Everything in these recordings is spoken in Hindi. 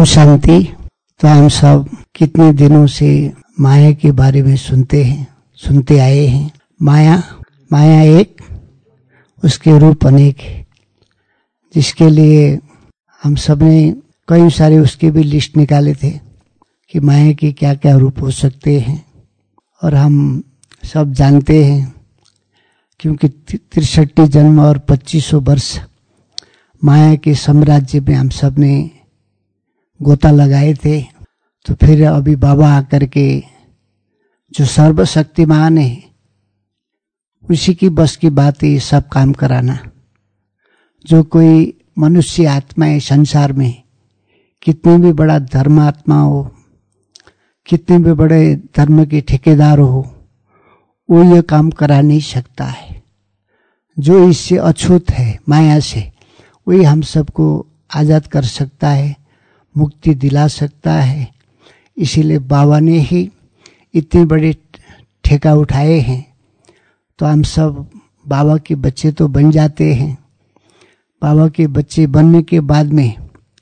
ओम शांति। तो हम सब कितने दिनों से माया के बारे में सुनते आए हैं। माया एक, उसके रूप अनेक है, जिसके लिए हम सब ने कई सारे उसके भी लिस्ट निकाले थे कि माया के क्या क्या रूप हो सकते हैं। और हम सब जानते हैं, क्योंकि 63 जन्म और 2500 वर्ष माया के साम्राज्य में हम सब ने गोता लगाए थे। तो फिर अभी बाबा आकर के, जो सर्वशक्तिमान है, उसी की बस की बात है ये सब काम कराना। जो कोई मनुष्य आत्मा है संसार में, कितने भी बड़ा धर्मात्मा हो, कितने भी बड़े धर्म के ठेकेदार हो, वो ये काम करा नहीं सकता है। जो इससे अछूत है माया से, वही हम सबको आज़ाद कर सकता है, मुक्ति दिला सकता है। इसीलिए बाबा ने ही इतने बड़े ठेका उठाए हैं। तो हम सब बाबा के बच्चे तो बन जाते हैं। बाबा के बच्चे बनने के बाद में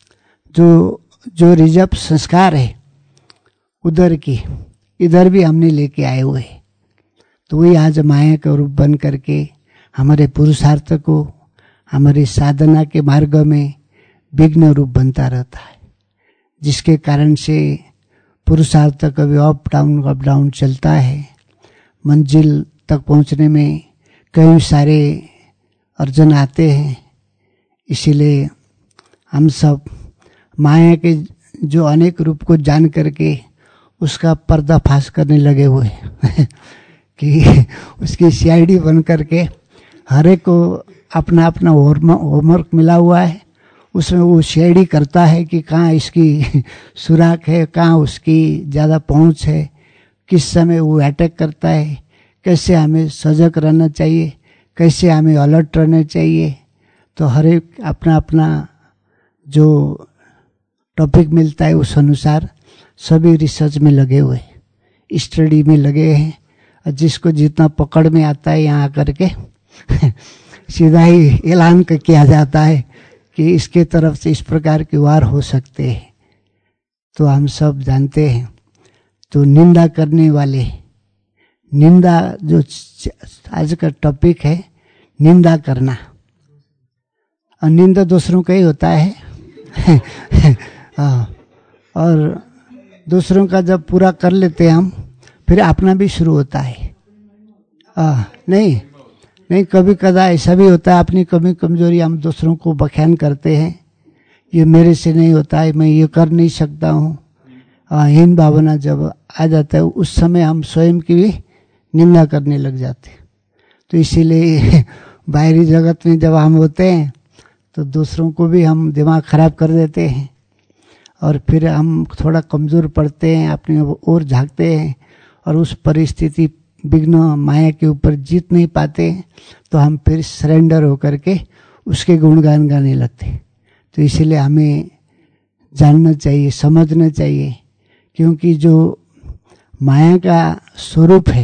जो रिजर्व संस्कार है उधर की इधर भी हमने लेके आए हुए हैं। तो वही आज माया का रूप बन करके हमारे पुरुषार्थ को, हमारी साधना के मार्ग में विघ्न रूप बनता रहता है, जिसके कारण से पुरुषार्थ कभी अप डाउन चलता है। मंजिल तक पहुंचने में कई सारे अर्जन आते हैं। इसीलिए हम सब माया के जो अनेक रूप को जान करके उसका पर्दाफाश करने लगे हुए कि उसकी सीआईडी बन करके हर एक को अपना अपना होमवर्क मिला हुआ है। उसमें वो सीआईडी करता है कि कहाँ इसकी सुराख है, कहाँ उसकी ज़्यादा पहुंच है, किस समय वो अटैक करता है, कैसे हमें सजग रहना चाहिए, कैसे हमें अलर्ट रहना चाहिए। तो हर एक अपना अपना जो टॉपिक मिलता है उस अनुसार सभी रिसर्च में लगे हुए, स्टडी में लगे हैं। और जिसको जितना पकड़ में आता है यहाँ करके सीधा ही ऐलान किया जाता है कि इसके तरफ से इस प्रकार के वार हो सकते हैं। तो हम सब जानते हैं। तो निंदा करने वाले, निंदा जो आज का टॉपिक है, निंदा करना, और निंदा दूसरों का ही होता है और दूसरों का जब पूरा कर लेते हैं हम, फिर अपना भी शुरू होता है। नहीं कभी कदा ऐसा भी होता है, अपनी कमी कमजोरी हम दूसरों को बखान करते हैं, ये मेरे से नहीं होता है, मैं ये कर नहीं सकता हूँ। हीन भावना जब आ जाता है, उस समय हम स्वयं की भी निंदा करने लग जाते हैं। तो इसीलिए बाहरी जगत में जब हम होते हैं तो दूसरों को भी हम दिमाग खराब कर देते हैं, और फिर हम थोड़ा कमज़ोर पड़ते हैं, अपनी ओर झांकते हैं, और उस परिस्थिति विघ्न माया के ऊपर जीत नहीं पाते। तो हम फिर सरेंडर होकर के उसके गुणगान गाने लगते। तो इसीलिए हमें जानना चाहिए, समझना चाहिए, क्योंकि जो माया का स्वरूप है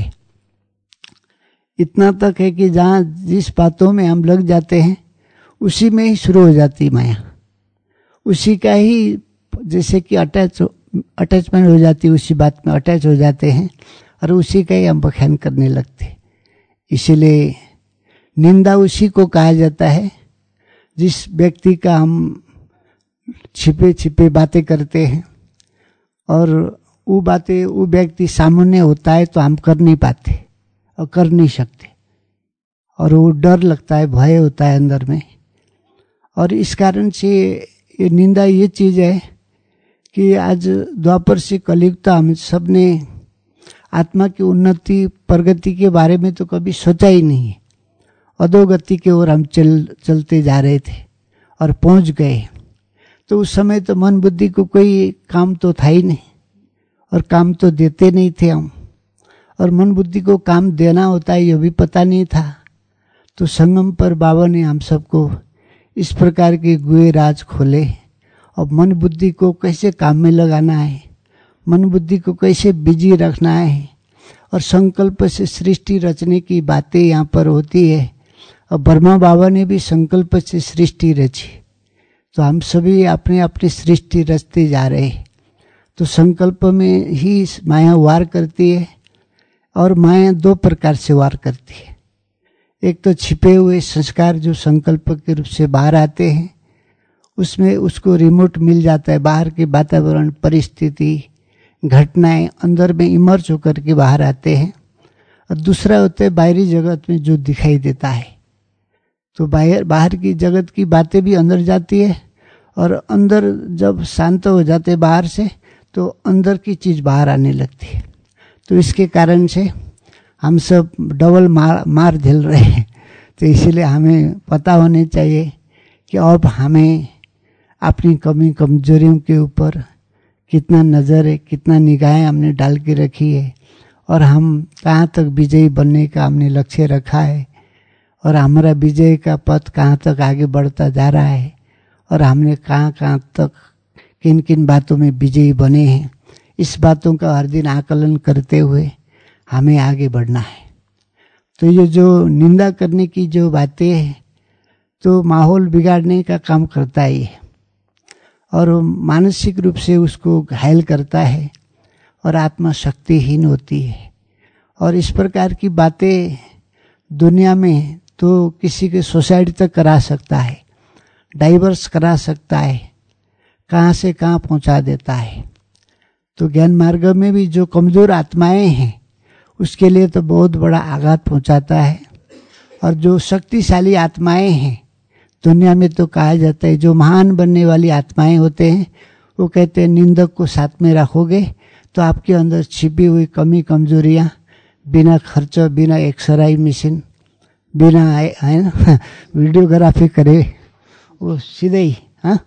इतना तक है कि जहाँ जिस बातों में हम लग जाते हैं उसी में ही शुरू हो जाती माया, उसी का ही जैसे कि अटैचमेंट हो जाती है, उसी बात में अटैच हो जाते हैं और उसी का ही हम बखान करने लगते। इसीलिए निंदा उसी को कहा जाता है जिस व्यक्ति का हम छिपे छिपे बातें करते हैं, और वो बातें वो व्यक्ति सामने होता है तो हम कर नहीं पाते और कर नहीं सकते, और वो डर लगता है, भय होता है अंदर में। और इस कारण से ये निंदा ये चीज़ है कि आज द्वापर से कलयुग तक हम सब ने आत्मा की उन्नति प्रगति के बारे में तो कभी सोचा ही नहीं है। अधोगति की ओर हम चलते जा रहे थे और पहुंच गए। तो उस समय तो मन बुद्धि को कोई काम तो था ही नहीं, और काम तो देते नहीं थे हम, और मन बुद्धि को काम देना होता है ये भी पता नहीं था। तो संगम पर बाबा ने हम सबको इस प्रकार के गुए राज खोले, और मन बुद्धि को कैसे काम में लगाना है, मन बुद्धि को कैसे बिजी रखना है, और संकल्प से सृष्टि रचने की बातें यहाँ पर होती है। और ब्रह्मा बाबा ने भी संकल्प से सृष्टि रची। तो हम सभी अपने अपनी सृष्टि रचते जा रहे हैं। तो संकल्प में ही माया वार करती है, और माया दो प्रकार से वार करती है। एक तो छिपे हुए संस्कार जो संकल्प के रूप से बाहर आते हैं, उसमें उसको रिमोट मिल जाता है, बाहर के वातावरण, परिस्थिति, घटनाएं अंदर में इमर्ज होकर के बाहर आते हैं। और दूसरा होता है बाहरी जगत में जो दिखाई देता है। तो बाहर की जगत की बातें भी अंदर जाती है, और अंदर जब शांत हो जाते बाहर से, तो अंदर की चीज बाहर आने लगती है। तो इसके कारण से हम सब डबल मार झेल रहे हैं। तो इसीलिए हमें पता होने चाहिए कि अब हमें अपनी कमी कमजोरियों के ऊपर कितना नज़र है, कितना निगाहें हमने डाल के रखी है, और हम कहाँ तक विजयी बनने का हमने लक्ष्य रखा है, और हमारा विजय का पथ कहाँ तक आगे बढ़ता जा रहा है, और हमने कहाँ कहाँ तक किन किन बातों में विजयी बने हैं। इस बातों का हर दिन आकलन करते हुए हमें आगे बढ़ना है। तो ये जो निंदा करने की जो बातें हैं, तो माहौल बिगाड़ने का काम करता ही है, और मानसिक रूप से उसको घायल करता है, और आत्मा शक्तिहीन होती है। और इस प्रकार की बातें दुनिया में तो किसी के सोसाइटी तक करा सकता है, डाइवर्स करा सकता है, कहाँ से कहाँ पहुँचा देता है। तो ज्ञान मार्ग में भी जो कमज़ोर आत्माएं हैं, उसके लिए तो बहुत बड़ा आघात पहुँचाता है। और जो शक्तिशाली आत्माएं हैं, दुनिया में तो कहा जाता है जो महान बनने वाली आत्माएं होते हैं, वो कहते हैं निंदक को साथ में रखोगे तो आपके अंदर छिपी हुई कमी कमजोरियां बिना खर्च, बिना एक्सराई मशीन, बिना है ना वीडियोग्राफी करे, वो सीधे ही हाँ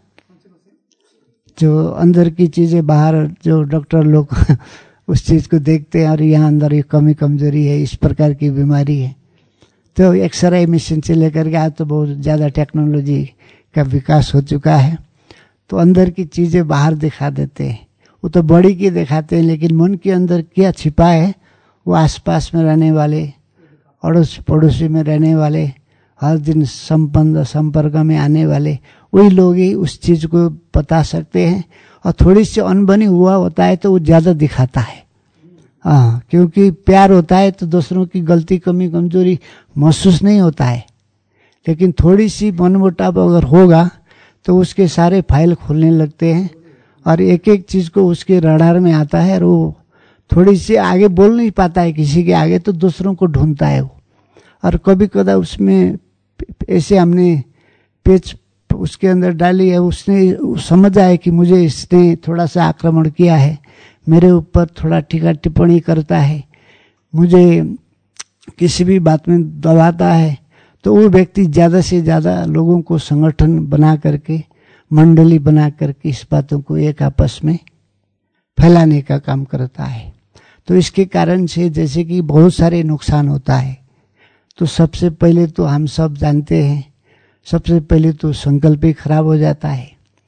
जो अंदर की चीज़ें बाहर जो डॉक्टर लोग उस चीज़ को देखते हैं, और यहाँ अंदर ये कमी कमजोरी है, इस प्रकार की बीमारी है। तो एक्सरे मशीन से लेकर के आज तो बहुत ज़्यादा टेक्नोलॉजी का विकास हो चुका है। तो अंदर की चीज़ें बाहर दिखा देते हैं, वो तो बॉडी की दिखाते हैं, लेकिन मन के अंदर क्या छिपा है, वो आसपास में रहने वाले, अड़ोस पड़ोसी में रहने वाले, हर दिन संपर्क में आने वाले, वही लोग ही उस चीज़ को बता सकते हैं। और थोड़ी सी अनबनी हुआ होता है तो वो ज़्यादा दिखाता है। हाँ, क्योंकि प्यार होता है तो दूसरों की गलती कमी कमजोरी महसूस नहीं होता है, लेकिन थोड़ी सी मनमुटाव अगर होगा तो उसके सारे फाइल खुलने लगते हैं, और एक एक चीज़ को उसके रडार में आता है, और वो थोड़ी सी आगे बोल नहीं पाता है किसी के आगे, तो दूसरों को ढूंढता है वो। और कभी कदा उसमें ऐसे हमने पेच उसके अंदर डाली है, उसने समझा है कि मुझे इसने थोड़ा सा आक्रमण किया है, मेरे ऊपर थोड़ा टीका टिप्पणी करता है, मुझे किसी भी बात में दबाता है, तो वो व्यक्ति ज़्यादा से ज़्यादा लोगों को संगठन बना करके, मंडली बना करके इस बातों को एक आपस में फैलाने का काम करता है। तो इसके कारण से जैसे कि बहुत सारे नुकसान होता है। तो सबसे पहले तो हम सब जानते हैं, सबसे पहले तो संकल्प ही खराब हो जाता है।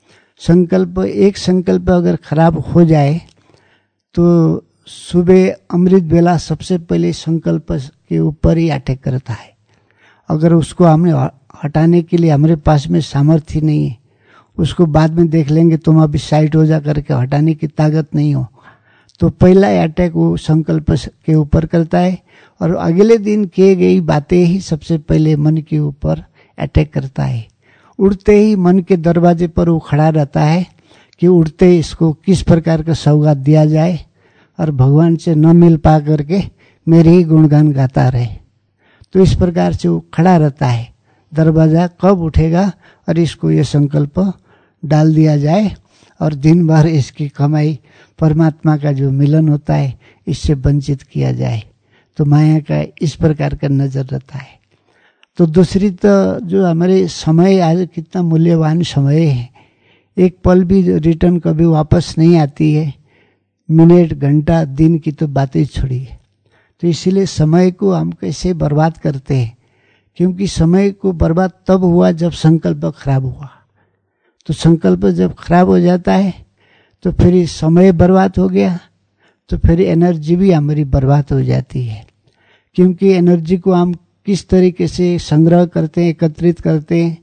एक संकल्प अगर खराब हो जाए तो सुबह अमृत बेला सबसे पहले संकल्प के ऊपर ही अटैक करता है। अगर उसको हमें हटाने के लिए हमारे पास में सामर्थ्य नहीं है, उसको बाद में देख लेंगे, तुम अभी साइड हो जा करके हटाने की ताकत नहीं हो, तो पहला अटैक वो संकल्प के ऊपर करता है। और अगले दिन किए गई बातें ही सबसे पहले मन के ऊपर अटैक करता है। उड़ते ही मन के दरवाजे पर वो खड़ा रहता है कि उड़ते ही इसको किस प्रकार का सौगात दिया जाए, और भगवान से न मिल पा करके मेरे ही गुणगान गाता रहे। तो इस प्रकार से वो खड़ा रहता है, दरवाज़ा कब उठेगा और इसको ये संकल्प डाल दिया जाए, और दिन भर इसकी कमाई परमात्मा का जो मिलन होता है इससे वंचित किया जाए। तो माया का इस प्रकार का नजर रहता है। तो दूसरी तो जो हमारे समय आज कितना मूल्यवान समय है, एक पल भी रिटर्न कभी वापस नहीं आती है, मिनट घंटा दिन की तो बातें छोड़िए। तो इसीलिए समय को हम कैसे बर्बाद करते हैं, क्योंकि समय को बर्बाद तब हुआ जब संकल्प खराब हुआ। तो संकल्प जब खराब हो जाता है तो फिर समय बर्बाद हो गया, तो फिर एनर्जी भी हमारी बर्बाद हो जाती है। क्योंकि एनर्जी को हम किस तरीके से संग्रह करते हैं, एकत्रित करते हैं,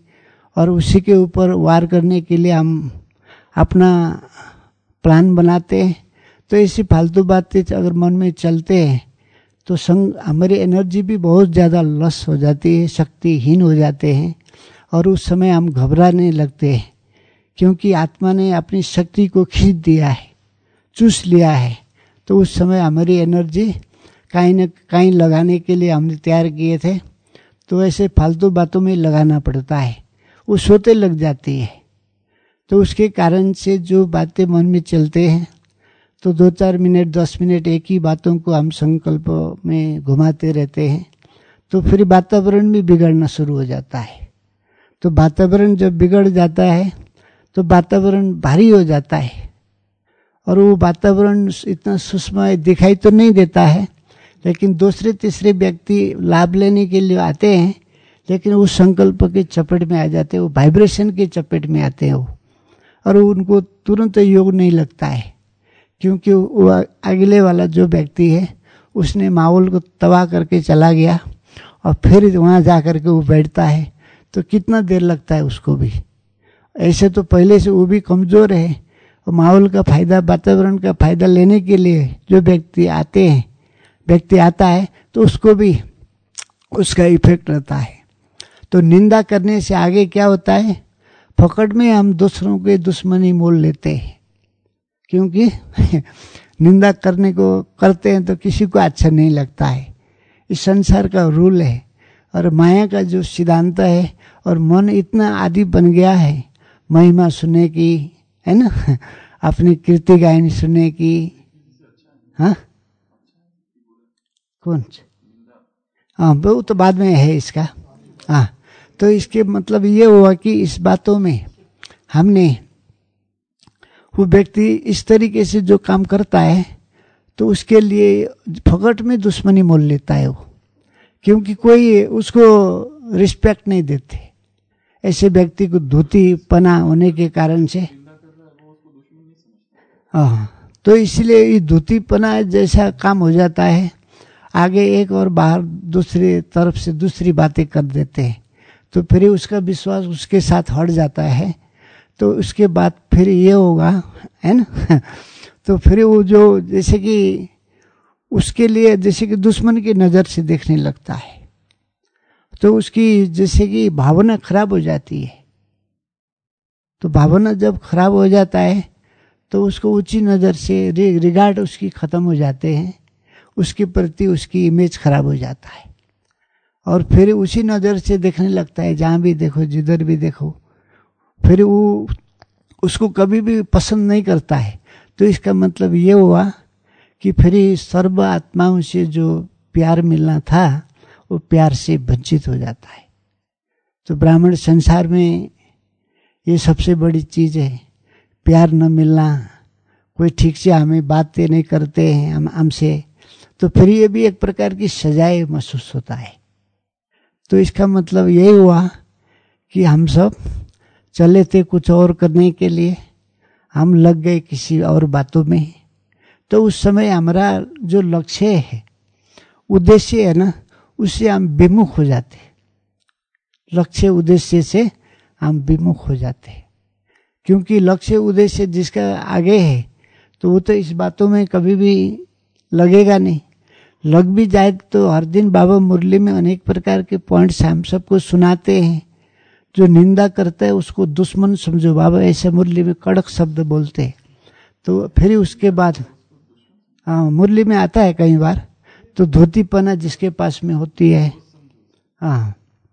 और उसी के ऊपर वार करने के लिए हम अपना प्लान बनाते हैं। तो ऐसी फालतू बातें अगर मन में चलते हैं तो हमारी एनर्जी भी बहुत ज़्यादा लॉस हो जाती है, शक्तिहीन हो जाते हैं और उस समय हम घबराने लगते हैं, क्योंकि आत्मा ने अपनी शक्ति को खींच दिया है, चूस लिया है। तो उस समय हमारी एनर्जी कहीं न कहीं लगाने के लिए हमने तैयार किए थे, तो ऐसे फालतू बातों में लगाना पड़ता है, वो सोते लग जाती है। तो उसके कारण से जो बातें मन में चलते हैं तो 2-4 मिनट 10 मिनट एक ही बातों को हम संकल्प में घुमाते रहते हैं, तो फिर वातावरण भी बिगड़ना शुरू हो जाता है। तो वातावरण जब बिगड़ जाता है तो वातावरण भारी हो जाता है और वो वातावरण इतना सूक्ष्म दिखाई तो नहीं देता है, लेकिन दूसरे तीसरे व्यक्ति लाभ लेने के लिए आते हैं, लेकिन उस संकल्प के चपेट में आ जाते हैं, वो वाइब्रेशन के चपेट में आते हैं वो, और उनको तुरंत योग नहीं लगता है, क्योंकि वो अगले वाला जो व्यक्ति है उसने माहौल को तबाह करके चला गया और फिर वहाँ जा कर के वो बैठता है, तो कितना देर लगता है उसको भी। ऐसे तो पहले से वो भी कमज़ोर है और माहौल का फायदा, वातावरण का फायदा लेने के लिए जो व्यक्ति आता है तो उसको भी उसका इफेक्ट रहता है। तो निंदा करने से आगे क्या होता है, फकड़ में हम दूसरों के दुश्मनी मोल लेते हैं, क्योंकि निंदा करते हैं तो किसी को अच्छा नहीं लगता है। इस संसार का रूल है और माया का जो सिद्धांत है, और मन इतना आदी बन गया है महिमा सुनने की, है ना, अपनी कीर्ति गायन सुनने की। हाँ, कौन? हाँ, वो तो बाद में है इसका। हाँ, तो इसके मतलब ये हुआ कि इस बातों में हमने वो व्यक्ति इस तरीके से जो काम करता है तो उसके लिए फकट में दुश्मनी मोल लेता है वो, क्योंकि कोई उसको रिस्पेक्ट नहीं देते। ऐसे व्यक्ति को धोती पना होने के कारण से, हाँ, तो इसलिए ये धोती पना जैसा काम हो जाता है, आगे एक और बाहर दूसरी तरफ से दूसरी बातें कर देते हैं, तो फिर उसका विश्वास उसके साथ हट जाता है। तो उसके बाद फिर ये होगा, है ना, तो फिर वो जो जैसे कि उसके लिए जैसे कि दुश्मन की नज़र से देखने लगता है, तो उसकी जैसे कि भावना खराब हो जाती है। तो भावना जब खराब हो जाता है तो उसको ऊंची नज़र से रिगार्ड उसकी ख़त्म हो जाते हैं, उसके प्रति उसकी इमेज खराब हो जाता है और फिर उसी नज़र से देखने लगता है, जहाँ भी देखो जिधर भी देखो, फिर वो उसको कभी भी पसंद नहीं करता है। तो इसका मतलब ये हुआ कि फिर सर्व आत्माओं से जो प्यार मिलना था वो प्यार से वंचित हो जाता है। तो ब्राह्मण संसार में ये सबसे बड़ी चीज़ है, प्यार न मिलना, कोई ठीक से हमें बातें नहीं करते हैं हमसे, तो फिर ये भी एक प्रकार की सजाए महसूस होता है। तो इसका मतलब यही हुआ कि हम सब चले थे कुछ और करने के लिए, हम लग गए किसी और बातों में। तो उस समय हमारा जो लक्ष्य है, उद्देश्य है ना, उससे हम विमुख हो जाते हैं। लक्ष्य उद्देश्य से हम विमुख हो जाते हैं, क्योंकि लक्ष्य उद्देश्य जिसका आगे है तो वो तो इस बातों में कभी भी लगेगा नहीं। लग भी जाए तो हर दिन बाबा मुरली में अनेक प्रकार के पॉइंट्स हम सबको सुनाते हैं। जो निंदा करता है उसको दुश्मन समझो, बाबा ऐसे मुरली में कड़क शब्द बोलते हैं। तो फिर उसके बाद हाँ, मुरली में आता है कई बार, तो धोती पना जिसके पास में होती है, हाँ,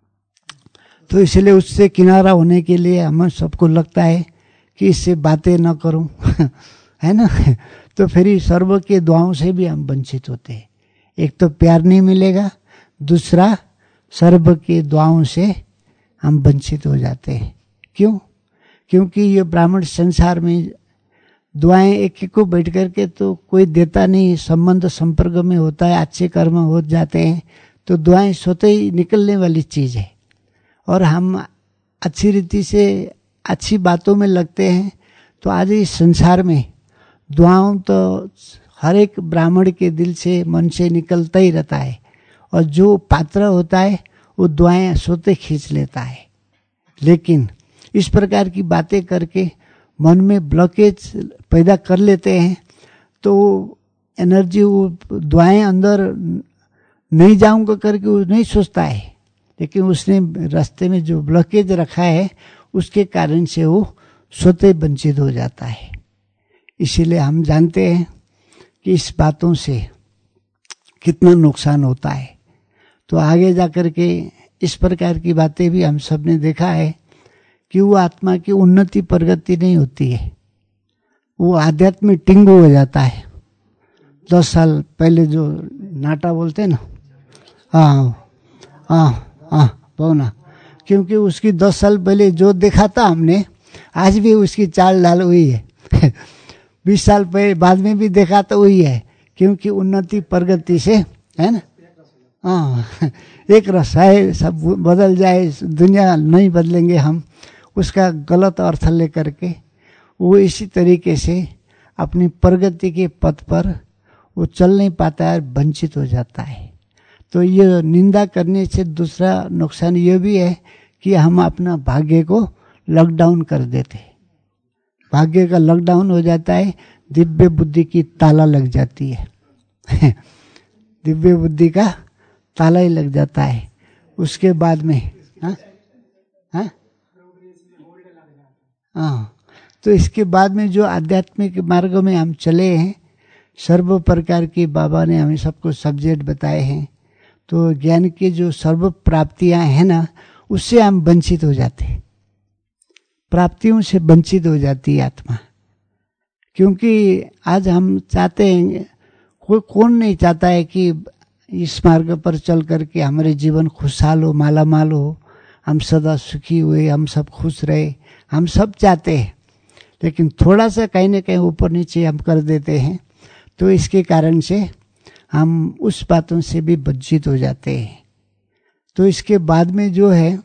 तो इसलिए उससे किनारा होने के लिए हम सबको लगता है कि इससे बातें न करूं है ना। तो फिर सर्व के दुआओं से भी हम वंचित होते हैं। एक तो प्यार नहीं मिलेगा, दूसरा सर्व के दुआओं से हम वंचित हो जाते हैं। क्यों? क्योंकि ये ब्राह्मण संसार में दुआएं एक एक को बैठ करके तो कोई देता नहीं, संबंध संपर्क में होता है, अच्छे कर्म हो जाते हैं, तो दुआएं स्वतः ही निकलने वाली चीज़ है। और हम अच्छी रीति से अच्छी बातों में लगते हैं। तो आज इस संसार में दुआओं तो हर एक ब्राह्मण के दिल से, मन से निकलता ही रहता है, और जो पात्र होता है वो दुआएं स्वतः खींच लेता है। लेकिन इस प्रकार की बातें करके मन में ब्लॉकेज पैदा कर लेते हैं तो एनर्जी, वो दुआएं अंदर नहीं जाऊंगा करके वो नहीं सोचता है, लेकिन उसने रास्ते में जो ब्लॉकेज रखा है उसके कारण से वो स्वतः वंचित हो जाता है। इसीलिए हम जानते हैं कि इस बातों से कितना नुकसान होता है। तो आगे जाकर के इस प्रकार की बातें भी हम सब ने देखा है कि वो आत्मा की उन्नति प्रगति नहीं होती है, वो आध्यात्म में टिंगू हो जाता है। 10 साल पहले जो नाटा बोलते हैं ना, बोना, क्योंकि उसकी 10 साल पहले जो देखा था हमने आज भी उसकी चाल ढाल हुई है 20 साल पहले बाद में भी देखा तो वही है, क्योंकि उन्नति प्रगति से है ना। एक रस है, सब बदल जाए दुनिया नहीं बदलेंगे हम, उसका गलत अर्थ लेकर के वो इसी तरीके से अपनी प्रगति के पथ पर वो चल नहीं पाता है, वंचित हो जाता है। तो ये निंदा करने से दूसरा नुकसान ये भी है कि हम अपना भाग्य को लॉकडाउन कर देते, भाग्य का लॉकडाउन हो जाता है, दिव्य बुद्धि की ताला लग जाती है दिव्य बुद्धि का ताला ही लग जाता है। उसके बाद में तो इसके बाद में जो आध्यात्मिक मार्ग में हम चले हैं, सर्व प्रकार की बाबा ने हमें सबको सब्जेक्ट बताए हैं, तो ज्ञान की जो सर्व प्राप्तियां हैं ना, उससे हम वंचित हो जाते हैं, प्राप्तियों से वंचित हो जाती है आत्मा। क्योंकि आज हम चाहते हैं, कौन नहीं चाहता है कि इस मार्ग पर चल करके हमारे जीवन खुशहाल हो, माला माल हो, हम सदा सुखी हुए, हम सब खुश रहे, हम सब चाहते हैं। लेकिन थोड़ा सा कहीं ना कहीं ऊपर नीचे हम कर देते हैं, तो इसके कारण से हम उस बातों से भी वंचित हो जाते हैं। तो इसके बाद में जो है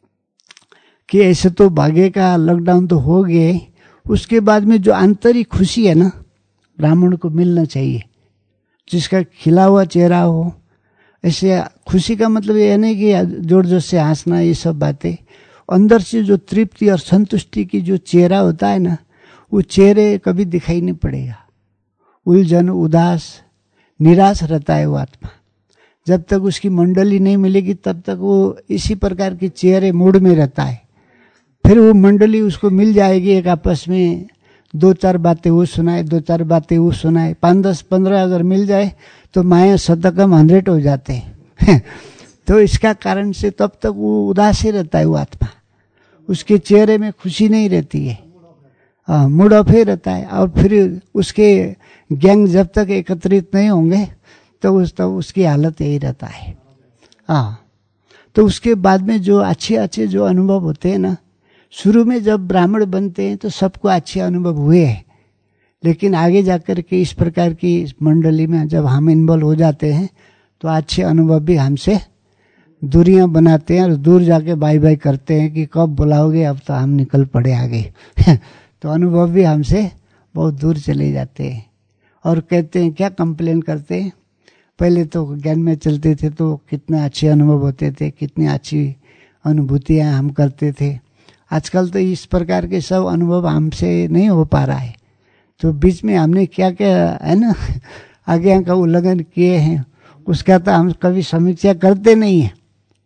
कि ऐसे तो भाग्य का लॉकडाउन तो हो गए, उसके बाद में जो आंतरिक खुशी है ना, ब्राह्मण को मिलना चाहिए, जिसका खिला हुआ चेहरा हो। ऐसे खुशी का मतलब ये नहीं कि जोर जोर से हंसना, ये सब बातें, अंदर से जो तृप्ति और संतुष्टि की जो चेहरा होता है ना, वो चेहरे कभी दिखाई नहीं पड़ेगा। उलझन, उदास, निराश रहता है वो आत्मा। जब तक उसकी मंडली नहीं मिलेगी तब तक वो इसी प्रकार के चेहरे मूड में रहता है। फिर वो मंडली उसको मिल जाएगी, एक आपस में 2-4 बातें वो सुनाए, 2-4 बातें वो सुनाए, 5, 10, 15 अगर मिल जाए तो माया शतकम 100 हो जाते हैं तो इसका कारण से तब तक वो उदास ही रहता है वो आत्मा, उसके चेहरे में खुशी नहीं रहती है, मूड ऑफ ही रहता है। और फिर उसके गैंग जब तक एकत्रित नहीं होंगे तो उसकी हालत यही रहता है। तो उसके बाद में जो अच्छे अच्छे जो अनुभव होते हैं ना, शुरू में जब ब्राह्मण बनते हैं तो सबको अच्छे अनुभव हुए हैं, लेकिन आगे जाकर के इस प्रकार की मंडली में जब हम इन्वॉल्व हो जाते हैं तो अच्छे अनुभव भी हमसे दूरियां बनाते हैं और दूर जाके बाय बाय करते हैं कि कब बुलाओगे, अब तो हम निकल पड़े आगे तो अनुभव भी हमसे बहुत दूर चले जाते हैं और कहते हैं, क्या कंप्लेन करते हैं, पहले तो ज्ञान में चलते थे तो कितने अच्छे अनुभव होते थे, कितनी अच्छी अनुभूतियाँ हम करते थे। आजकल तो इस प्रकार के सब अनुभव हमसे नहीं हो पा रहा है। तो बीच में हमने क्या क्या है ना आज्ञा का उल्लंघन किए हैं, उसका तो हम कभी समीक्षा करते नहीं है।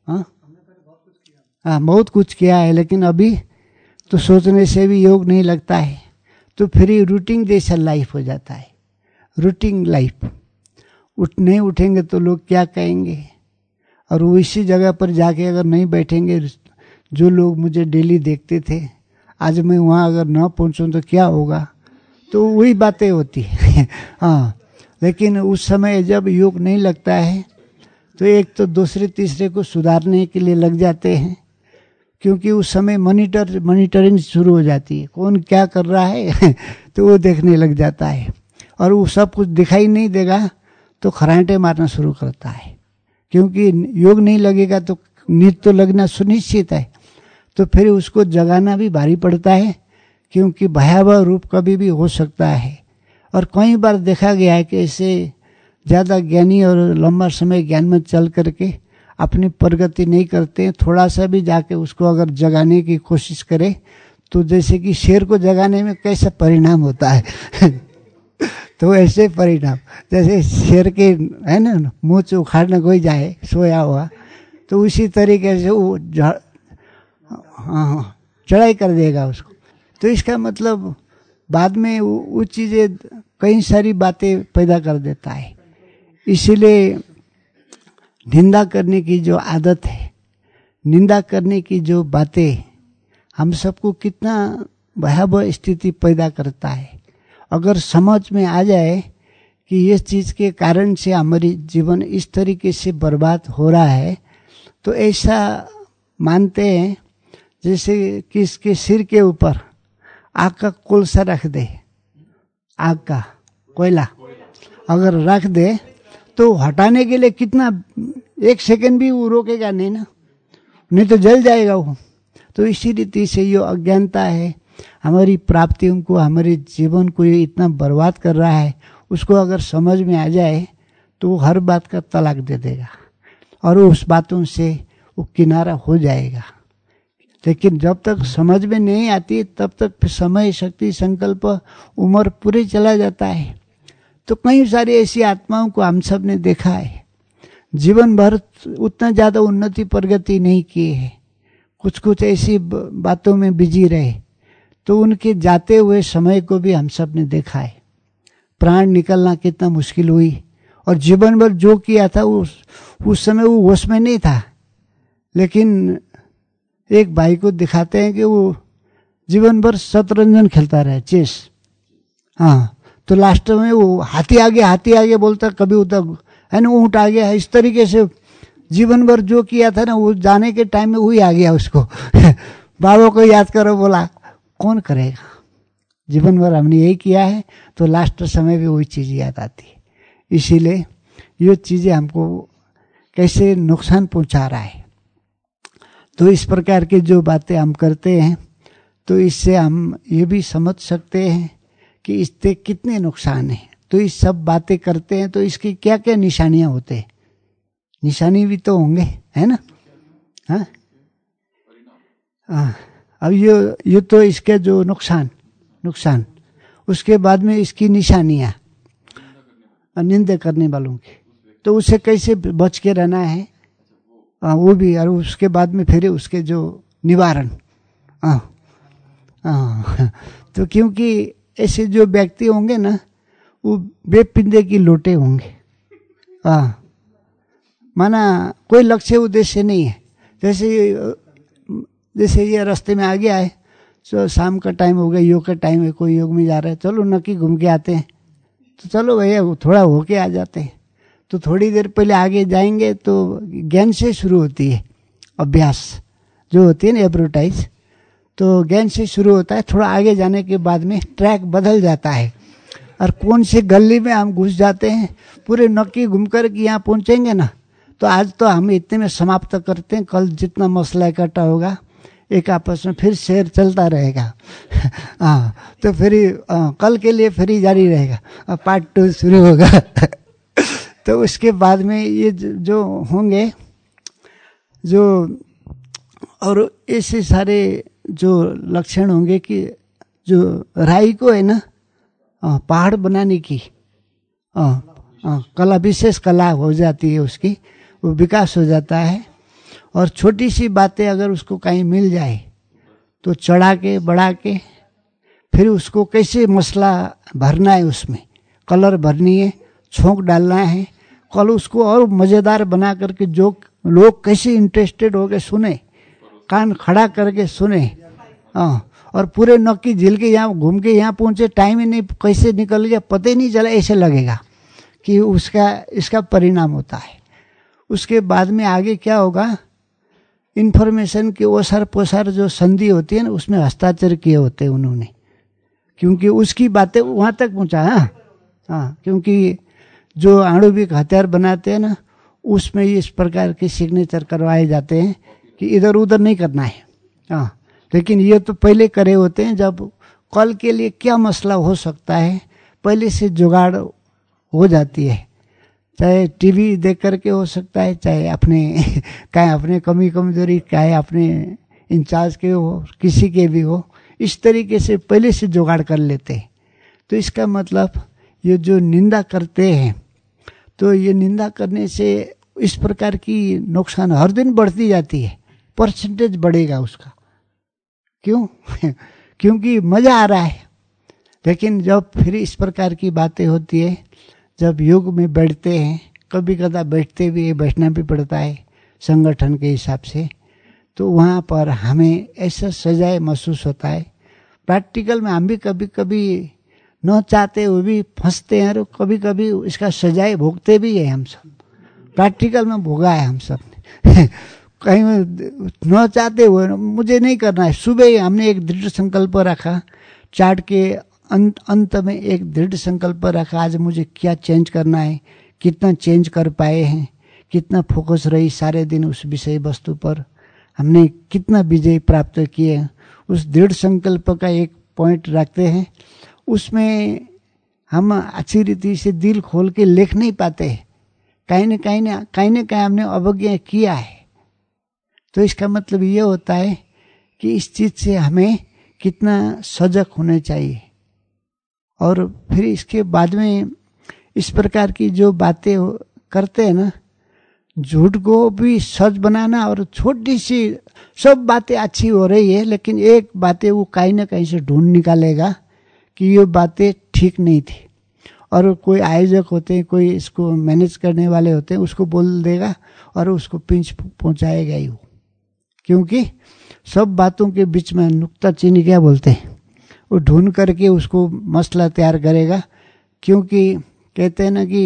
बहुत कुछ किया है, लेकिन अभी तो सोचने से भी योग नहीं लगता है, तो फिर ये रूटीन जैसा लाइफ हो जाता है, रूटीन लाइफ। नहीं उठेंगे तो लोग क्या कहेंगे, और वो इसी जगह पर जाके अगर नहीं बैठेंगे, जो लोग मुझे डेली देखते थे, आज मैं वहाँ अगर ना पहुँचूँ तो क्या होगा, तो वही बातें होती है लेकिन उस समय जब योग नहीं लगता है तो एक तो दूसरे तीसरे को सुधारने के लिए लग जाते हैं, क्योंकि उस समय मॉनिटरिंग शुरू हो जाती है, कौन क्या कर रहा है तो वो देखने लग जाता है, और वो सब कुछ दिखाई नहीं देगा तो खरांटे मारना शुरू करता है, क्योंकि योग नहीं लगेगा तो नींद तो लगना सुनिश्चित है। तो फिर उसको जगाना भी भारी पड़ता है, क्योंकि भयावह रूप कभी भी हो सकता है। और कई बार देखा गया है कि ऐसे ज़्यादा ज्ञानी और लंबा समय ज्ञान में चल करके अपनी प्रगति नहीं करते हैं, थोड़ा सा भी जाके उसको अगर जगाने की कोशिश करे तो जैसे कि शेर को जगाने में कैसा परिणाम होता है तो ऐसे परिणाम, जैसे शेर के है ना मुँह से उखाड़ने कोई जाए सोया हुआ, तो उसी तरीके से वो चढ़ाई कर देगा उसको। तो इसका मतलब बाद में वो चीज़ें कई सारी बातें पैदा कर देता है। इसीलिए निंदा करने की जो आदत है, निंदा करने की जो बातें हम सबको कितना भयावह स्थिति पैदा करता है। अगर समझ में आ जाए कि ये चीज़ के कारण से हमारी जीवन इस तरीके से बर्बाद हो रहा है, तो ऐसा मानते हैं जैसे कि इसके सिर के ऊपर आग का कोलसा रख दे, आग का कोयला अगर रख दे तो हटाने के लिए कितना 1 सेकंड भी वो रोकेगा नहीं ना, नहीं तो जल जाएगा वो। तो इसी रीति से ये अज्ञानता है, हमारी प्राप्तियों को, हमारे जीवन को ये इतना बर्बाद कर रहा है, उसको अगर समझ में आ जाए तो वो हर बात का तलाक दे देगा और उस बातों से वो किनारा हो जाएगा। लेकिन जब तक समझ में नहीं आती तब तक समय, शक्ति, संकल्प, उम्र पूरे चला जाता है। तो कई सारी ऐसी आत्माओं को हम सब ने देखा है, जीवन भर उतना ज़्यादा उन्नति प्रगति नहीं की है, कुछ कुछ ऐसी बातों में बिजी रहे, तो उनके जाते हुए समय को भी हम सब ने देखा है। प्राण निकलना कितना मुश्किल हुई, और जीवन भर जो किया था उस समय वो होश में नहीं था। लेकिन एक भाई को दिखाते हैं कि वो जीवन भर शतरंजन खेलता रहा, चेस। हाँ, तो लास्ट में वो हाथी आगे बोलता, कभी उधर है ना ऊँट आ गया, इस तरीके से जीवन भर जो किया था ना वो जाने के टाइम में वही आ गया उसको बाबा को याद करो, बोला कौन करेगा, जीवन भर हमने यही किया है, तो लास्ट समय भी वही चीज़ याद आती है। इसीलिए ये चीज़ें हमको कैसे नुकसान पहुंचा रहा है। तो इस प्रकार की जो बातें हम करते हैं, तो इससे हम ये भी समझ सकते हैं कि इससे कितने नुकसान हैं। तो इस सब बातें करते हैं तो इसकी क्या क्या निशानियां होते हैं, निशानी भी तो होंगे, है ना। हाँ, अब ये तो इसके जो नुकसान, उसके बाद में इसकी निशानियां, निंदा करने वालों की, तो उसे कैसे बच के रहना है वो भी, और उसके बाद में फिर उसके जो निवारण। तो क्योंकि ऐसे जो व्यक्ति होंगे ना वो बेपिंदे की लोटे होंगे, माना कोई लक्ष्य उद्देश्य नहीं है। जैसे ये रास्ते में आ गया है, तो शाम का टाइम हो गया, योग का टाइम है, कोई योग में जा रहा है, चलो नक्की घूम के आते हैं, तो चलो भैया थोड़ा होके आ जाते हैं। तो थोड़ी देर पहले आगे जाएंगे तो ज्ञान से शुरू होती है अभ्यास, जो होती है ना एडवर्टाइज, तो ज्ञान से शुरू होता है। थोड़ा आगे जाने के बाद में ट्रैक बदल जाता है और कौन सी गली में हम घुस जाते हैं, पूरे नक्की घूम कर के यहाँ पहुँचेंगे ना, तो आज तो हम इतने में समाप्त करते हैं, कल जितना मसला इकट्ठा होगा एक आपस में फिर शेयर चलता रहेगा हाँ, तो फिर कल के लिए फिर जारी रहेगा, पार्ट 2 शुरू होगा तो उसके बाद में ये जो होंगे जो, और ऐसे सारे जो लक्षण होंगे कि जो राई को है ना पहाड़ बनाने की कला, विशेष कला हो जाती है उसकी, वो विकास हो जाता है। और छोटी सी बातें अगर उसको कहीं मिल जाए तो चढ़ा के बढ़ा के फिर उसको कैसे मसला भरना है, उसमें कलर भरनी है, छोंक डालना है, कल उसको और मज़ेदार बना करके जो लोग कैसे इंटरेस्टेड हो के सुने, कान खड़ा करके सुने। और पूरे नक्की झील के यहाँ घूम के यहाँ पहुँचे, टाइम ही नहीं कैसे निकल गया पता ही नहीं चला, ऐसे लगेगा कि इसका परिणाम होता है। उसके बाद में आगे क्या होगा, इन्फॉर्मेशन के ओसार पोसार जो संधि होती है ना, उसमें हस्ताक्षर किए होते हैं उन्होंने, क्योंकि उसकी बातें वहाँ तक पहुँचा। हाँ, क्योंकि जो आणविक हथियार बनाते हैं ना, उसमें इस प्रकार के सिग्नेचर करवाए जाते हैं कि इधर उधर नहीं करना है। हाँ, लेकिन ये तो पहले करे होते हैं, जब कल के लिए क्या मसला हो सकता है पहले से जुगाड़ हो जाती है। चाहे टीवी देख करके हो सकता है, चाहे अपने कमी कमजोरी चाहे अपने इंचार्ज के हो, किसी के भी हो, इस तरीके से पहले से जुगाड़ कर लेते हैं। तो इसका मतलब ये जो निंदा करते हैं, तो ये निंदा करने से इस प्रकार की नुकसान हर दिन बढ़ती जाती है, परसेंटेज बढ़ेगा उसका। क्यों? क्योंकि मजा आ रहा है। लेकिन जब फिर इस प्रकार की बातें होती है, जब योग में बैठते हैं, कभी कदा बैठते भी, बैठना भी पड़ता है संगठन के हिसाब से, तो वहाँ पर हमें ऐसा सजाए महसूस होता है। प्रैक्टिकल में हम भी कभी कभी न चाहते हुए भी फंसते हैं, और कभी कभी इसका सजाए भोगते भी है। हम सब प्रैक्टिकल में भोगा है हम सब ने कहीं न चाहते हुए, मुझे नहीं करना है। सुबह ही हमने एक दृढ़ संकल्प रखा, चार्ट के अंत में एक दृढ़ संकल्प रखा, आज मुझे क्या चेंज करना है, कितना चेंज कर पाए हैं, कितना फोकस रही सारे दिन उस विषय वस्तु पर, हमने कितना विजय प्राप्त किए, उस दृढ़ संकल्प का एक पॉइंट रखते हैं। उसमें हम अच्छी रीति से दिल खोल के लिख नहीं पाते, कहीं न कहीं हमने अवज्ञा किया है। तो इसका मतलब ये होता है कि इस चीज से हमें कितना सजग होने चाहिए। और फिर इसके बाद में इस प्रकार की जो बातें करते हैं ना, झूठ को भी सच बनाना, और छोटी सी सब बातें अच्छी हो रही है, लेकिन एक बातें वो कहीं ना कहीं से ढूंढ निकालेगा कि ये बातें ठीक नहीं थी, और कोई आयोजक होते हैं, कोई इसको मैनेज करने वाले होते हैं, उसको बोल देगा और उसको पिंच पहुंचाएगा ही वो। क्योंकि सब बातों के बीच में नुक्ता चीनी क्या बोलते हैं, वो ढूंढ करके उसको मसला तैयार करेगा। क्योंकि कहते हैं ना कि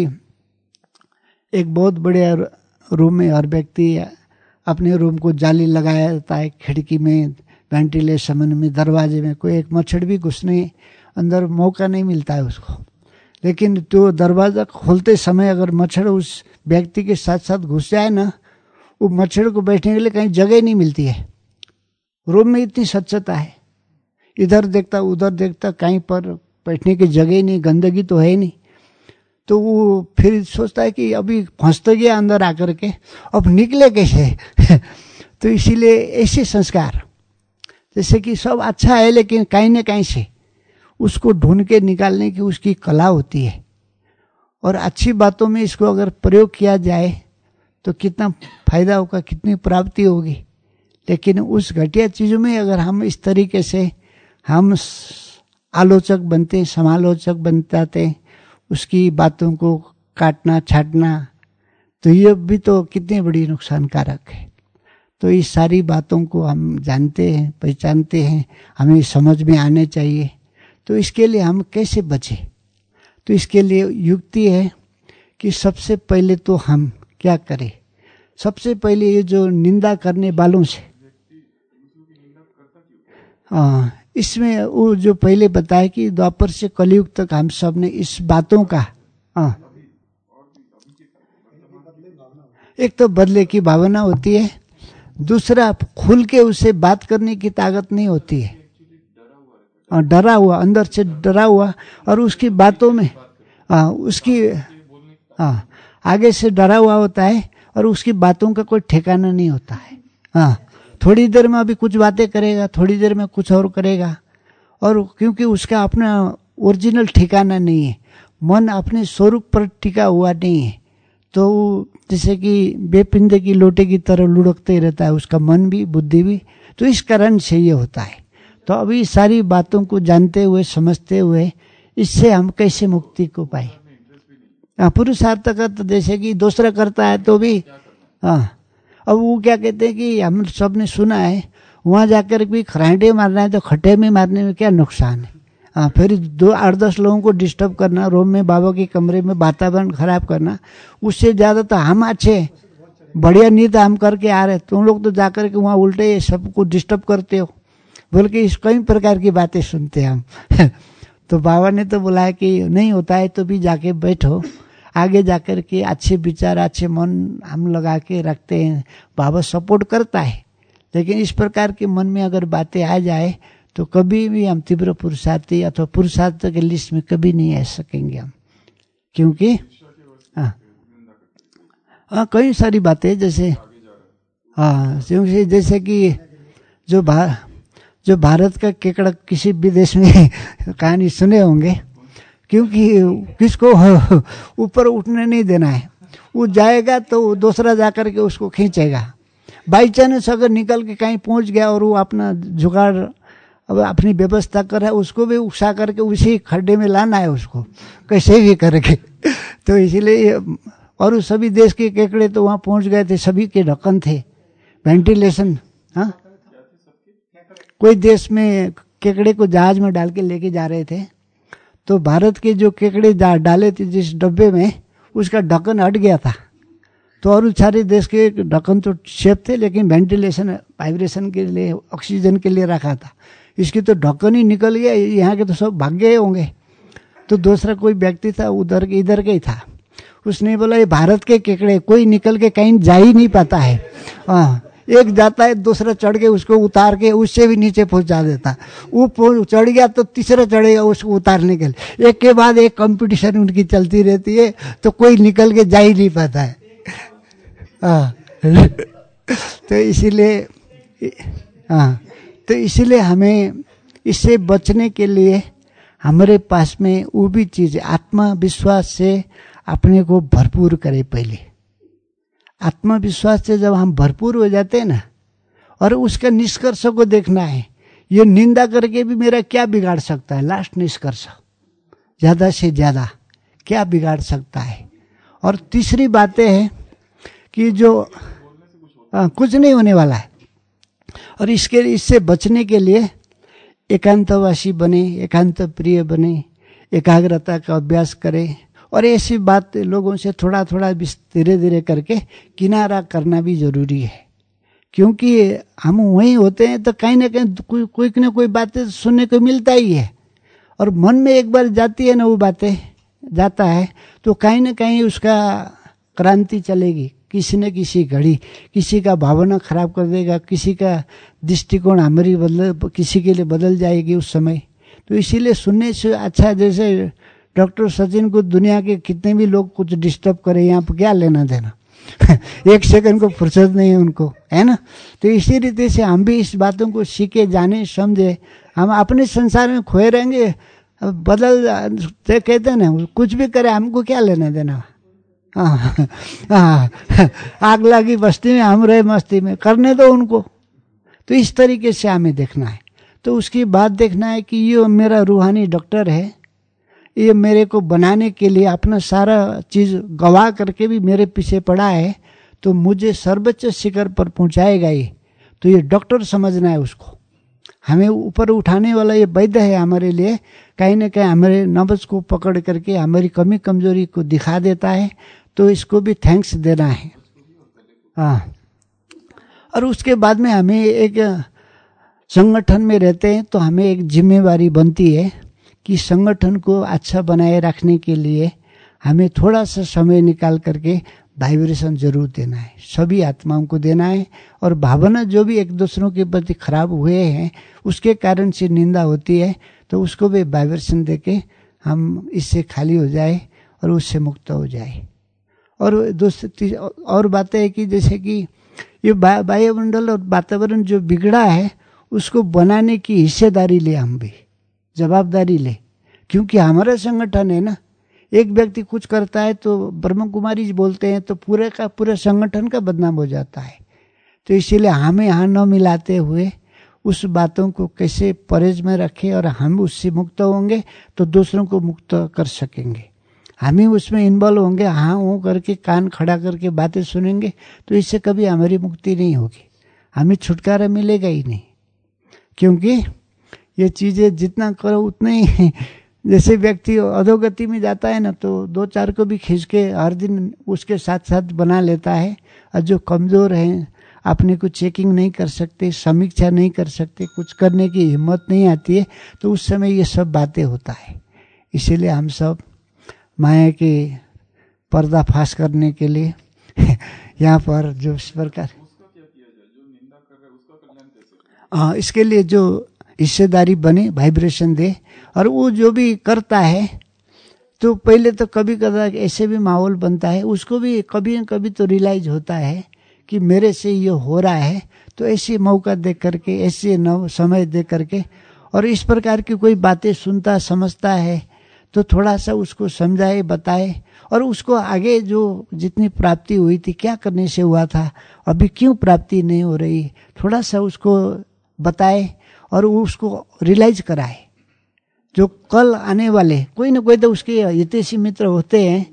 एक बहुत बड़े रूम में हर व्यक्ति अपने रूम को जाली लगाया जाता है, खिड़की में, वेंटिलेशन में, दरवाजे में, कोई एक मच्छर भी घुसने अंदर मौका नहीं मिलता है उसको। लेकिन तो दरवाज़ा खोलते समय अगर मच्छर उस व्यक्ति के साथ साथ घुस जाए ना, वो मच्छर को बैठने के लिए कहीं जगह नहीं मिलती है। रूम में इतनी स्वच्छता है, इधर देखता उधर देखता, कहीं पर बैठने की जगह नहीं, गंदगी तो है नहीं। तो वो फिर सोचता है कि अभी फंस तो गया अंदर आकर के, अब निकले कैसे तो इसीलिए ऐसे संस्कार, जैसे कि सब अच्छा है लेकिन कहीं न कहीं से उसको ढूंढ के निकालने की उसकी कला होती है। और अच्छी बातों में इसको अगर प्रयोग किया जाए तो कितना फायदा होगा, कितनी प्राप्ति होगी। लेकिन उस घटिया चीज़ों में अगर हम इस तरीके से हम आलोचक बनते, समालोचक बनते, उसकी बातों को काटना छाटना, तो ये भी तो कितनी बड़ी नुकसानकारक है। तो इस सारी बातों को हम जानते हैं, पहचानते हैं, हमें समझ में आने चाहिए। तो इसके लिए हम कैसे बचें? तो इसके लिए युक्ति है कि सबसे पहले तो हम क्या करें। सबसे पहले ये जो निंदा करने वालों से, इसमें वो जो पहले बताया कि द्वापर से कलयुग तक हम सब ने इस बातों का, एक तो बदले की भावना होती है, दूसरा खुल के उसे बात करने की ताकत नहीं होती है। डरा हुआ, अंदर से डरा हुआ, और उसकी बातों में उसकी आगे से डरा हुआ होता है, और उसकी बातों का कोई ठिकाना नहीं होता है। थोड़ी देर में अभी कुछ बातें करेगा, थोड़ी देर में कुछ और करेगा, और क्योंकि उसका अपना ओरिजिनल ठिकाना नहीं है, मन अपने स्वरूप पर टिका हुआ नहीं है, तो जैसे कि बेपिंदे की लोटे की तरह लुढ़कते ही रहता है उसका मन भी, बुद्धि भी। तो इस कारण से ये होता है। तो अभी सारी बातों को जानते हुए, समझते हुए, इससे हम कैसे मुक्ति को पाए। पुरुषार्थ का तो जैसे कि दूसरा करता है तो भी, अब वो क्या कहते हैं कि हम सब ने सुना है, वहाँ जाकर भी खरांडे मारना है तो खट्टे में मारने में क्या नुकसान है। फिर 8-10 लोगों को डिस्टर्ब करना, रूम में बाबा के कमरे में वातावरण खराब करना, उससे ज़्यादा तो हम अच्छे बढ़िया नींद हम करके आ रहे, तुम लोग तो जाकर के वहाँ उल्टे सबको डिस्टर्ब करते हो, बोल के इस कई प्रकार की बातें सुनते हैं हम तो बाबा ने तो बोला है कि नहीं होता है तो भी जाके बैठो, आगे जाकर के अच्छे विचार, अच्छे मन हम लगा के रखते हैं, बाबा सपोर्ट करता है। लेकिन इस प्रकार के मन में अगर बातें आ जाए तो कभी भी हम तीव्र पुरुषार्थी अथवा पुरुषार्थ के लिस्ट में कभी नहीं आ सकेंगे हम, क्योंकि हाँ, कई सारी बातें जैसे, हाँ, क्योंकि जैसे कि जो भारत का केकड़ा किसी भी देश में कहानी सुने होंगे, क्योंकि किसको ऊपर उठने नहीं देना है। वो जाएगा तो दूसरा जाकर के उसको खींचेगा। बाई चांस अगर निकल के कहीं पहुंच गया और वो अपना जुगाड़, अब अपनी व्यवस्था कर रहा है, उसको भी उकसा करके उसी खड्डे में लाना है उसको, कैसे भी करके। तो इसीलिए, और उस सभी देश के केकड़े तो वहाँ पहुंच गए थे, सभी के ढक्कन थे, वेंटिलेशन। हाँ, कोई देश में केकड़े को जहाज में डाल के लेके जा रहे थे, तो भारत के जो केकड़े डाले थे जिस डब्बे में, उसका ढक्कन हट गया था। तो और सारे देश के ढक्कन तो सेफ थे, लेकिन वेंटिलेशन, वाइब्रेशन के लिए, ऑक्सीजन के लिए रखा था। इसकी तो ढक्कन ही निकल गया, यहाँ के तो सब भाग गए होंगे। तो दूसरा कोई व्यक्ति था उधर के, इधर के ही था, उसने बोला ये भारत के केकड़े, कोई निकल के कहीं जा ही नहीं पाता है। हाँ, एक जाता है, दूसरा चढ़ के उसको उतार के उससे भी नीचे पहुंचा देता। वो चढ़ गया तो तीसरा चढ़ेगा उसको उतारने के लिए। एक के बाद एक कंपटीशन उनकी चलती रहती है, तो कोई निकल के जा ही नहीं पाता है। तो इसीलिए हमें इससे बचने के लिए हमारे पास में वो भी चीज, आत्मविश्वास से अपने को भरपूर करे। पहले आत्मविश्वास से जब हम भरपूर हो जाते हैं ना, और उसका निष्कर्ष को देखना है, ये निंदा करके भी मेरा क्या बिगाड़ सकता है, लास्ट निष्कर्ष, ज्यादा से ज्यादा क्या बिगाड़ सकता है। और तीसरी बातें है कि जो कुछ नहीं होने वाला है। और इससे बचने के लिए एकांतवासी बने, एकांत प्रिय बने, एकाग्रता का अभ्यास करें, और ऐसी बात लोगों से थोड़ा थोड़ा धीरे धीरे करके किनारा करना भी जरूरी है। क्योंकि हम वहीं होते हैं तो कहीं ना कहीं कोई न कोई बातें सुनने को मिलता ही है, और मन में एक बार जाती है ना वो बातें, जाता है तो कहीं ना कहीं उसका क्रांति चलेगी। किसी न किसी घड़ी किसी का भावना खराब कर देगा, किसी का दृष्टिकोण हमारी किसी के लिए बदल जाएगी उस समय। तो इसीलिए सुनने से अच्छा, जैसे डॉक्टर सचिन को दुनिया के कितने भी लोग कुछ डिस्टर्ब करें, यहाँ पर क्या लेना देना। एक सेकंड को फुर्सत नहीं है उनको, है ना। तो इसी रीति से हम भी इस बातों को सीखे, जाने, समझे। हम अपने संसार में खोए रहेंगे, कहते हैं ना, कुछ भी करे हमको क्या लेना देना। आग लगी बस्ती में, हम रहे मस्ती में, करने दो उनको। तो इस तरीके से हमें देखना है। तो उसकी बात देखना है कि ये मेरा रूहानी डॉक्टर है, ये मेरे को बनाने के लिए अपना सारा चीज गवा करके भी मेरे पीछे पड़ा है, तो मुझे सर्वोच्च शिखर पर पहुंचाएगा ये। तो ये डॉक्टर समझना है उसको। हमें ऊपर उठाने वाला ये वैद्य है हमारे लिए, कहीं ना कहीं हमारे नब्ज को पकड़ करके हमारी कमी कमजोरी को दिखा देता है। तो इसको भी थैंक्स देना है। हाँ, और उसके बाद में हमें एक संगठन में रहते हैं तो हमें एक जिम्मेवारी बनती है कि संगठन को अच्छा बनाए रखने के लिए हमें थोड़ा सा समय निकाल करके वाइब्रेशन जरूर देना है, सभी आत्माओं को देना है। और भावना जो भी एक दूसरों के प्रति खराब हुए हैं, उसके कारण से निंदा होती है, तो उसको भी वाइब्रेशन देके हम इससे खाली हो जाए और उससे मुक्त हो जाए। और दूसरी और बातें है कि जैसे कि ये वायुमंडल और वातावरण जो बिगड़ा है, उसको बनाने की हिस्सेदारी ले, हम भी जवाबदारी ले। क्योंकि हमारा संगठन है ना, एक व्यक्ति कुछ करता है तो ब्रह्म कुमारी जी बोलते हैं तो पूरे का पूरे संगठन का बदनाम हो जाता है। तो इसीलिए हमें यहाँ न मिलाते हुए उस बातों को कैसे परहेज में रखें, और हम उससे मुक्त होंगे तो दूसरों को मुक्त कर सकेंगे। हम ही उसमें इन्वॉल्व होंगे, हाँ वो करके कान खड़ा करके बातें सुनेंगे, तो इससे कभी हमारी मुक्ति नहीं होगी, हमें छुटकारा मिलेगा ही नहीं। क्योंकि ये चीज़ें जितना करो उतना ही, जैसे व्यक्ति अधोगति में जाता है ना, तो दो चार को भी खींच के हर दिन उसके साथ साथ बना लेता है। और जो कमज़ोर हैं, अपने को चेकिंग नहीं कर सकते, समीक्षा नहीं कर सकते, कुछ करने की हिम्मत नहीं आती है, तो उस समय ये सब बातें होता है। इसीलिए हम सब माया के पर्दाफाश करने के लिए यहाँ पर जो इस प्रकार, हाँ, इसके लिए जो हिस्सेदारी बने, वाइब्रेशन दे। और वो जो भी करता है, तो पहले तो कभी कभी ऐसे भी माहौल बनता है, उसको भी कभी न कभी तो रियलाइज होता है कि मेरे से ये हो रहा है, तो ऐसे मौका दे करके, ऐसे समय दे करके, और इस प्रकार की कोई बातें सुनता समझता है तो थोड़ा सा उसको समझाए बताए, और उसको आगे जो जितनी प्राप्ति हुई थी, क्या करने से हुआ था, अभी क्यों प्राप्ति नहीं हो रही, थोड़ा सा उसको बताए और उसको रियलाइज कराए। जो कल आने वाले कोई ना कोई तो उसके हितैषी मित्र होते हैं।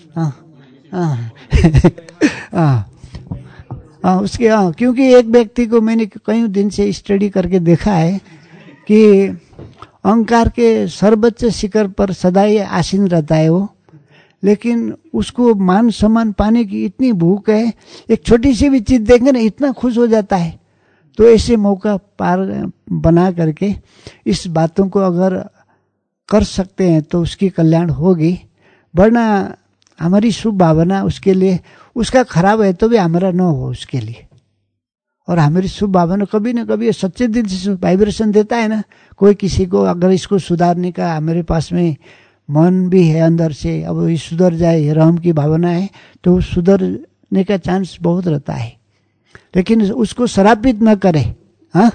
उसके क्योंकि एक व्यक्ति को मैंने कई दिन से स्टडी करके देखा है कि अहंकार के सर्वोच्च शिखर पर सदा ही आसीन रहता है वो, लेकिन उसको मान सम्मान पाने की इतनी भूख है, एक छोटी सी भी चीज देखेंगे ना इतना खुश हो जाता है। तो ऐसे मौका पार बना करके इस बातों को अगर कर सकते हैं तो उसकी कल्याण होगी, वरना हमारी शुभ भावना उसके लिए, उसका खराब है तो भी हमारा न हो उसके लिए। और हमारी शुभ भावना कभी ना कभी सच्चे दिल से वाइब्रेशन देता है ना, कोई किसी को अगर इसको सुधारने का हमारे पास में मन भी है अंदर से, अब ये सुधर जाए, रहम की भावना है, तो सुधरने का चांस बहुत रहता है, लेकिन उसको शरापित न करे। हाँ,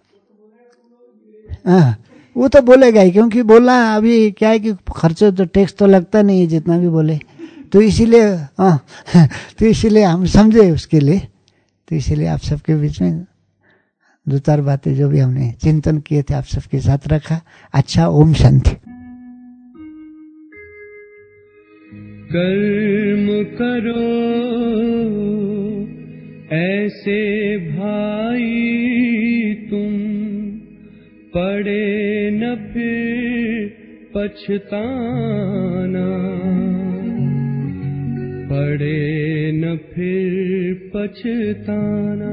वो तो बोलेगा ही, क्योंकि बोलना अभी क्या है कि खर्च तो टैक्स तो लगता नहीं है जितना भी बोले, तो इसीलिए तो इसीलिए हम समझे उसके लिए। तो इसीलिए आप सबके बीच में दो चार बातें जो भी हमने चिंतन किए थे आप सबके साथ रखा। अच्छा, ओम शांति। कर्म करो ऐसे भाई तुम, पड़े न फिर पछताना, पड़े न फिर पछताना।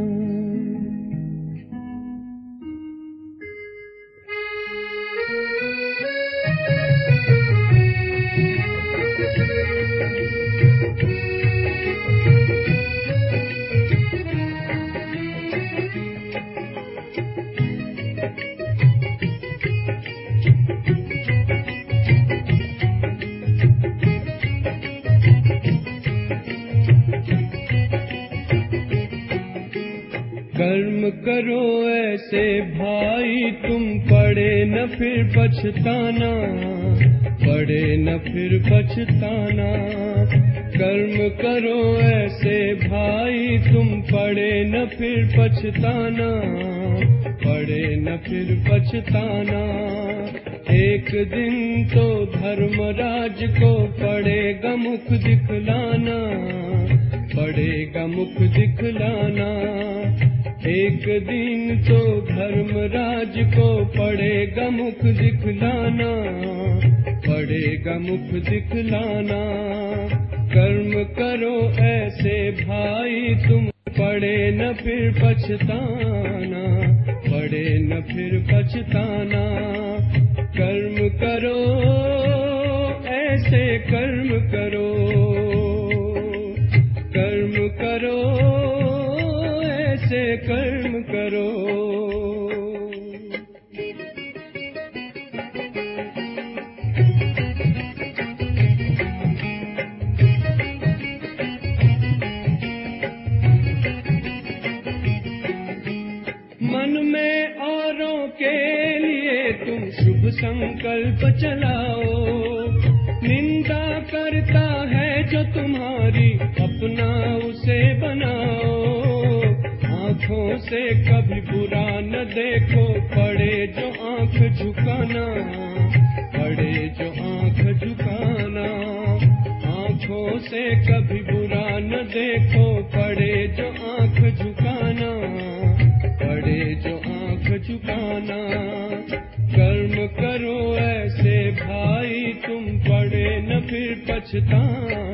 कर्म करो ऐसे भाई तुम, पड़े न फिर पछताना, पड़े न फिर पछताना। कर्म करो ऐसे भाई तुम, पड़े न फिर पछताना, पड़े न फिर पछताना। एक दिन तो धर्मराज को पड़ेगा मुख दिखलाना, पड़ेगा मुख दिखलाना। एक दिन तो धर्मराज को पड़ेगा मुख दिखलाना, पड़ेगा मुख दिखलाना। कर्म करो ऐसे भाई तुम, पड़े न फिर पछताना, पड़े न फिर पछताना। कर्म करो ऐसे कर्म करो, कर्म करो ऐसे कर्म करो। मन में औरों के लिए तुम शुभ संकल्प चलाओ, निंदा करता है जो तुम्हारी अपना उसे बनाओ। आँखों से कभी बुरा न देखो, पड़े जो आँख झुकाना, पड़े जो आँख झुकाना। आँखों से कभी बुरा न देखो, पड़े जो आँख झुकाना, पड़े जो आँख झुकाना। कर्म करो ऐसे भाई तुम, पड़े न फिर पछताना,